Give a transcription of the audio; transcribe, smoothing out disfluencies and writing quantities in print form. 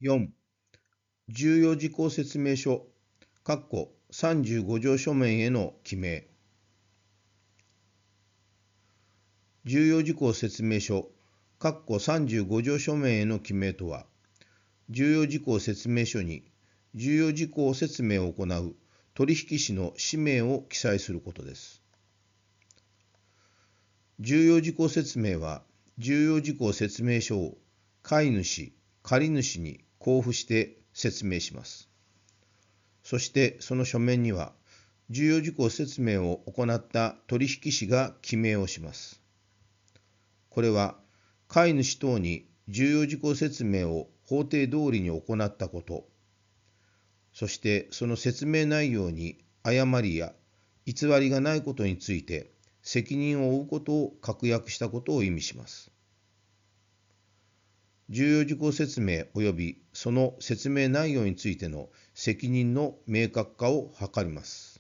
4、重要事項説明書35条書面への記名。重要事項説明書35条書面への記名とは、重要事項説明書に重要事項説明を行う取引士の氏名を記載することです。重要事項説明は、重要事項説明書を買い主、借り主に交付して説明します。そしてその書面には、重要事項説明を行った取引士が記名をします。これは、買い主等に重要事項説明を法定通りに行ったこと、そしてその説明内容に誤りや偽りがないことについて責任を負うことを確約したことを意味します。重要事項説明及びその説明内容についての責任の明確化を図ります。